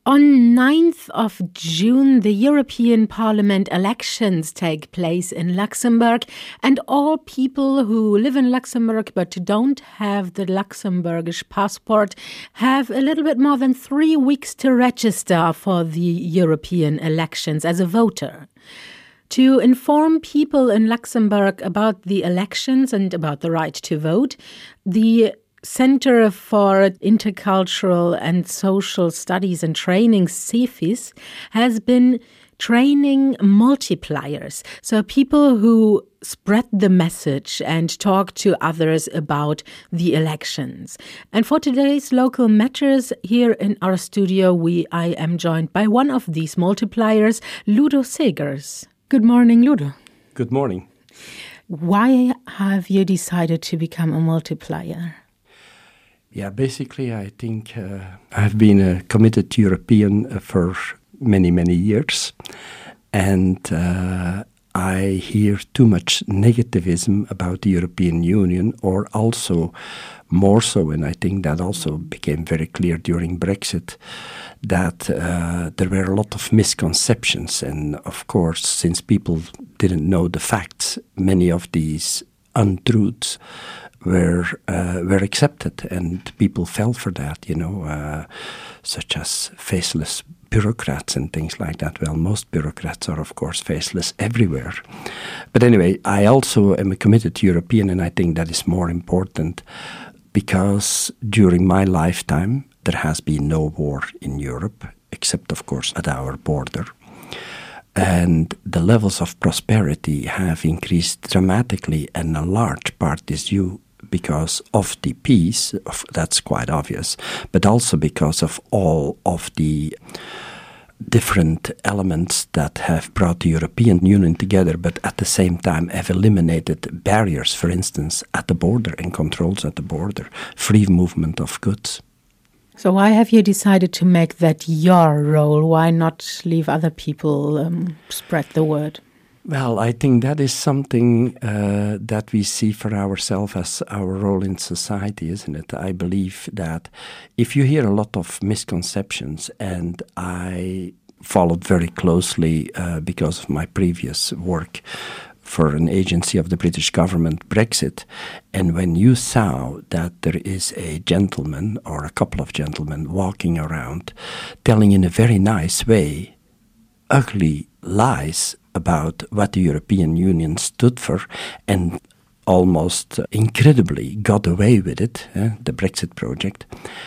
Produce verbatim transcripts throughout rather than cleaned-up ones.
On ninth of June, the European Parliament elections take place in Luxembourg, and all people who live in Luxembourg but don't have the Luxembourgish passport have a little bit more than three weeks to register for the European elections as a voter. To inform people in Luxembourg about the elections and about the right to vote, the Center for Intercultural and Social Studies and Training, CEFIS, has been training multipliers, so people who spread the message and talk to others about the elections. And for today's Local Matters here in our studio, we I am joined by one of these multipliers, Ludo Segers. Good morning, Ludo. Good morning. Why have you decided to become a multiplier? Yeah, basically, I think uh, I've been a committed European uh, for many, many years. And uh, I hear too much negativism about the European Union, or also more so, and I think that also became very clear during Brexit, that uh, there were a lot of misconceptions. And of course, since people didn't know the facts, many of these untruths were uh, were accepted, and people fell for that, you know, uh, such as faceless bureaucrats and things like that. Well, most bureaucrats are, of course, faceless everywhere. But anyway, I also am a committed European, and I think that is more important because during my lifetime, there has been no war in Europe, except, of course, at our border. And the levels of prosperity have increased dramatically, and a large part is due because of the peace, of, that's quite obvious, but also because of all of the different elements that have brought the European Union together, but at the same time have eliminated barriers, for instance, at the border and controls at the border, free movement of goods. So why have you decided to make that your role? Why not leave other people um, spread the word? Well, I think that is something uh, that we see for ourselves as our role in society, isn't it? I believe that if you hear a lot of misconceptions, and I followed very closely uh, because of my previous work for an agency of the British government, Brexit, and when you saw that there is a gentleman or a couple of gentlemen walking around telling in a very nice way ugly lies about what the European Union stood for, and almost incredibly got away with it, eh, the Brexit project.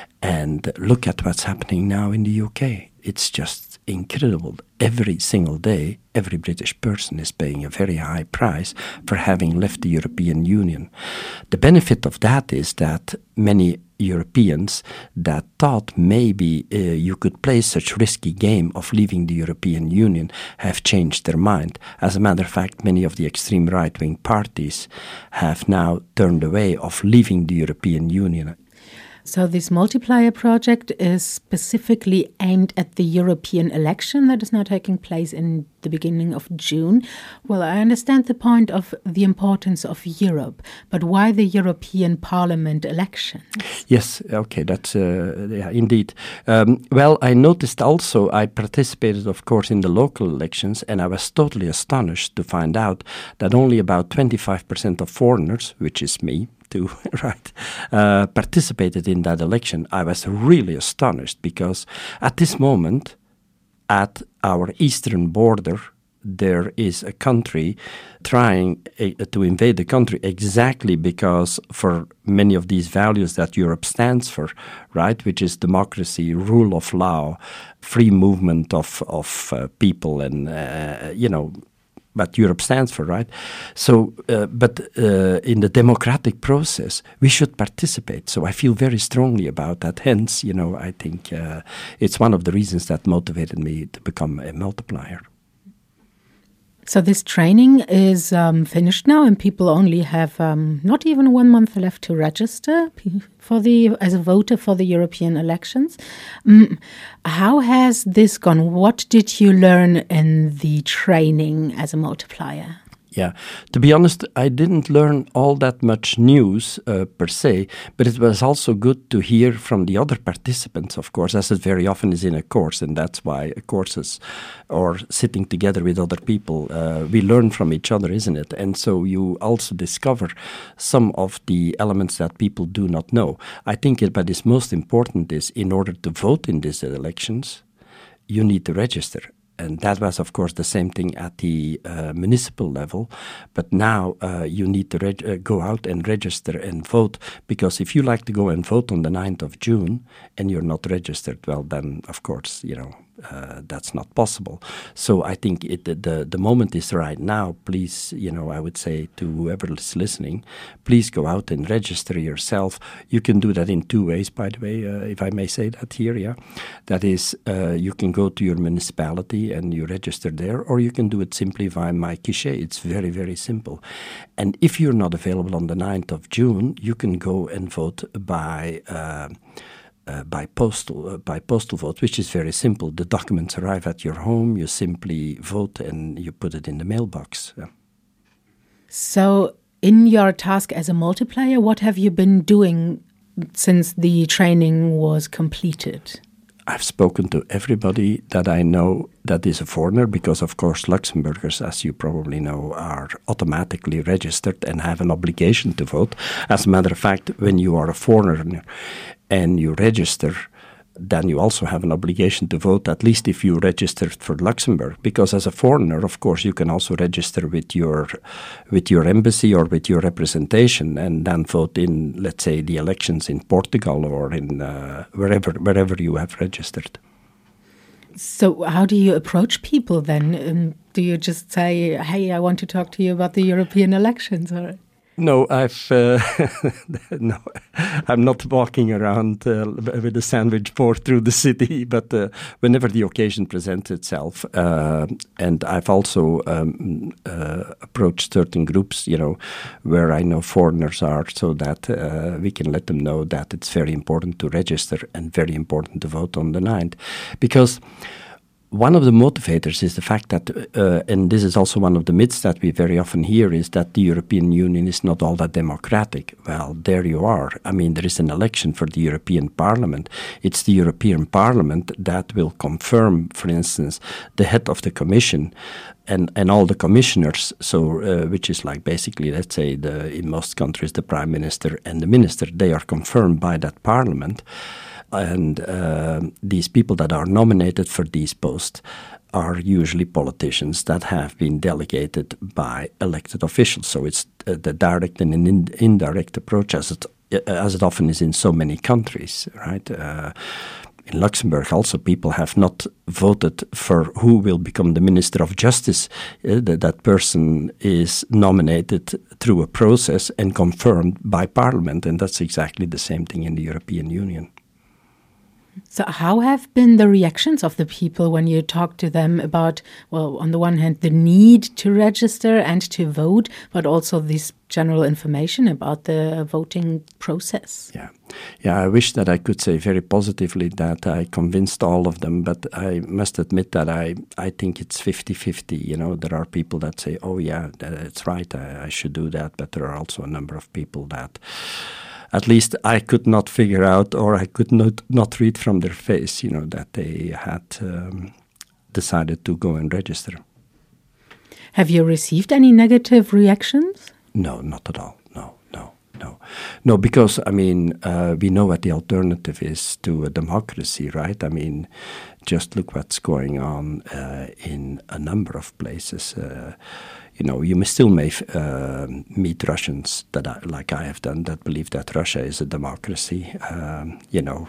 And look at what's happening now in the U K. It's just incredible. Every single day, every British person is paying a very high price for having left the European Union. The benefit of that is that many Europeans that thought maybe uh, you could play such risky game of leaving the European Union have changed their mind. As a matter of fact, many of the extreme right-wing parties have now turned away of leaving the European Union. So this multiplier project is specifically aimed at the European election that is now taking place in the beginning of June. Well, I understand the point of the importance of Europe, but why the European Parliament election? Yes, okay, that's uh, yeah, indeed. Um, well, I noticed also, I participated, of course, in the local elections, and I was totally astonished to find out that only about twenty-five percent of foreigners, which is me, too, right, uh, participated in that election. I was really astonished because at this moment, at our eastern border, there is a country trying uh, to invade the country exactly because for many of these values that Europe stands for, right, which is democracy, rule of law, free movement of, of uh, people and, uh, you know, what Europe stands for, right? So, uh, but uh, in the democratic process, we should participate. So I feel very strongly about that. Hence, you know, I think uh, it's one of the reasons that motivated me to become a multiplier. So this training is um, finished now, and people only have um, not even one month left to register for the as a voter for the European elections. Um, how has this gone? What did you learn in the training as a multiplier? Yeah, to be honest, I didn't learn all that much news uh, per se, but it was also good to hear from the other participants, of course, as it very often is in a course, and that's why courses or sitting together with other people, uh, we learn from each other, isn't it? And so you also discover some of the elements that people do not know. I think it, what is most important is in order to vote in these elections, you need to register. And that was, of course, the same thing at the uh, municipal level. But now uh, you need to reg- uh, go out and register and vote. Because if you like to go and vote on the ninth of June and you're not registered, well, then, of course, you know, uh, that's not possible. So I think it, the, the moment is right now. Please, you know, I would say to whoever is listening, please go out and register yourself. You can do that in two ways, by the way, uh, if I may say that here, yeah. That is, uh, you can go to your municipality and you register there, or you can do it simply via MyKiché. It's very, very simple. And if you're not available on the ninth of June, you can go and vote by uh, uh, by postal uh, by postal vote, which is very simple. The documents arrive at your home. You simply vote and you put it in the mailbox. Yeah. So, in your task as a multiplier, what have you been doing since the training was completed? I've spoken to everybody that I know that is a foreigner because, of course, Luxembourgers, as you probably know, are automatically registered and have an obligation to vote. As a matter of fact, when you are a foreigner and you register, then you also have an obligation to vote, at least if you registered for Luxembourg. Because as a foreigner, of course, you can also register with your with your embassy or with your representation and then vote in, let's say, the elections in Portugal or in uh, wherever wherever you have registered. So how do you approach people then? Um, do you just say, hey, I want to talk to you about the European elections? Or No, I've uh, no, I'm not walking around uh, with a sandwich board through the city. But uh, whenever the occasion presents itself, uh, and I've also um, uh, approached certain groups, you know, where I know foreigners are, so that uh, we can let them know that it's very important to register and very important to vote on the ninth, because one of the motivators is the fact that, uh, and this is also one of the myths that we very often hear, is that the European Union is not all that democratic. Well, there you are. I mean, there is an election for the European Parliament. It's the European Parliament that will confirm, for instance, the head of the Commission and, and all the commissioners, so uh, which is like basically, let's say, the in most countries, the Prime Minister and the Minister, they are confirmed by that Parliament. And uh, these people that are nominated for these posts are usually politicians that have been delegated by elected officials. So it's uh, the direct and in- indirect approach, as it, as it often is in so many countries, right? Uh, in Luxembourg also people have not voted for who will become the Minister of Justice. Uh, that, that person is nominated through a process and confirmed by Parliament, and that's exactly the same thing in the European Union. So how have been the reactions of the people when you talk to them about, well, on the one hand, the need to register and to vote, but also this general information about the voting process? Yeah, yeah. I wish that I could say very positively that I convinced all of them, but I must admit that I, I think it's fifty-fifty. You know, there are people that say, oh, yeah, it's right, I, I should do that, but there are also a number of people that at least I could not figure out, or I could not, not read from their face, you know, that they had um, decided to go and register. Have you received any negative reactions? No, not at all. No, no, no. No, because, I mean, uh, we know what the alternative is to a democracy, right? I mean, just look what's going on uh, in a number of places. Uh, You know, you may still may uh, meet Russians that, I, like I have done, that believe that Russia is a democracy. Um, you know,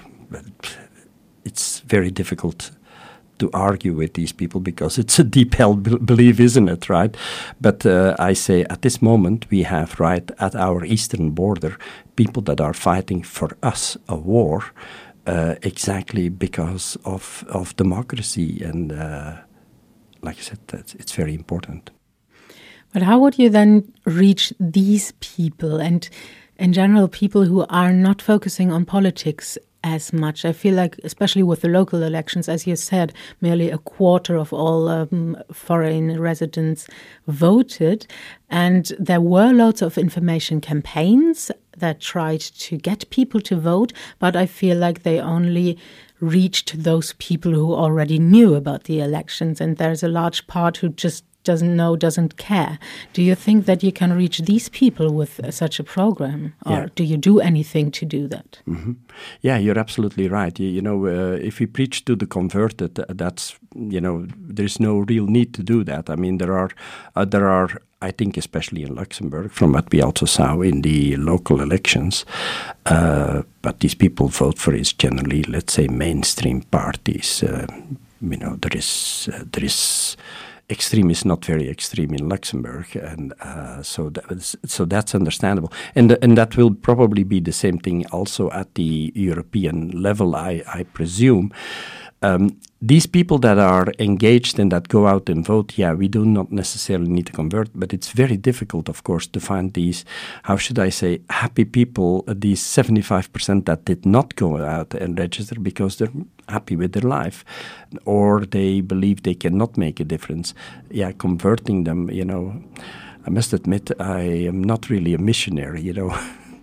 it's very difficult to argue with these people because it's a deep-held b- belief, isn't it, right? But uh, I say at this moment we have right at our eastern border people that are fighting for us a war uh, exactly because of, of democracy. And uh, like I said, that's, it's very important. But how would you then reach these people and, in general, people who are not focusing on politics as much. I feel like, especially with the local elections, as you said, merely a quarter of all um, foreign residents voted. And there were lots of information campaigns that tried to get people to vote, but I feel like they only reached those people who already knew about the elections. And there's a large part who just doesn't know, doesn't care. Do you think that you can reach these people with uh, such a program? Or yeah. do you do anything to do that? Mm-hmm. Yeah, you're absolutely right. You, you know, uh, if we preach to the converted, uh, that's, you know, there's no real need to do that. I mean, there are, uh, there are, I think, especially in Luxembourg, from what we also saw in the local elections, uh, but these people vote for is generally, let's say, mainstream parties. Uh, you know, there is, uh, there is, extreme is not very extreme in Luxembourg, and uh, so that, so that's understandable, and and that will probably be the same thing also at the European level, I, I presume. Um, these people that are engaged and that go out and vote, yeah, we do not necessarily need to convert, but it's very difficult, of course, to find these, how should I say, happy people, uh, these seventy-five percent that did not go out and register because they're happy with their life, or they believe they cannot make a difference. Yeah, converting them, you know, I must admit, I am not really a missionary, you know.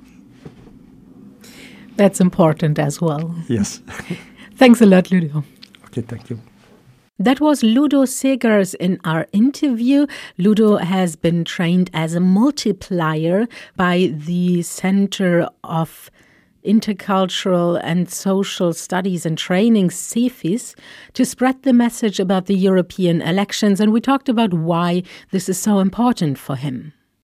That's important as well. Yes. Thanks a lot, Ludo. Okay, thank you. That was Ludo Segers in our interview. Ludo has been trained as a multiplier by the Center of Intercultural and Social Studies and Training, CEFIS, to spread the message about the European elections. And we talked about why this is so important for him.